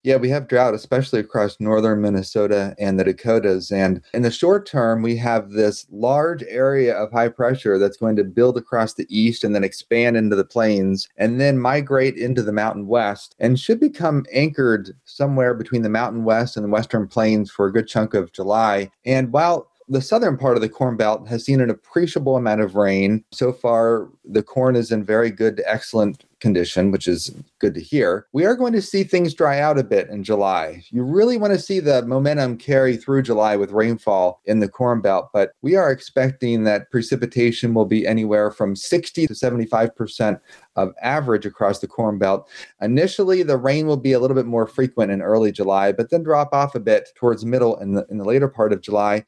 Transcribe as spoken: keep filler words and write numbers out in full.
Yeah, we have drought, especially across northern Minnesota and the Dakotas. And in the short term, we have this large area of high pressure that's going to build across the east and then expand into the plains and then migrate into the Mountain West and should become anchored somewhere between the Mountain West and the Western Plains for a good chunk of July. And while the southern part of the Corn Belt has seen an appreciable amount of rain. So far, the corn is in very good to excellent condition, which is good to hear. We are going to see things dry out a bit in July. You really want to see the momentum carry through July with rainfall in the Corn Belt, but we are expecting that precipitation will be anywhere from sixty to seventy-five percent of average across the Corn Belt. Initially, the rain will be a little bit more frequent in early July, but then drop off a bit towards middle and the, in the later part of July.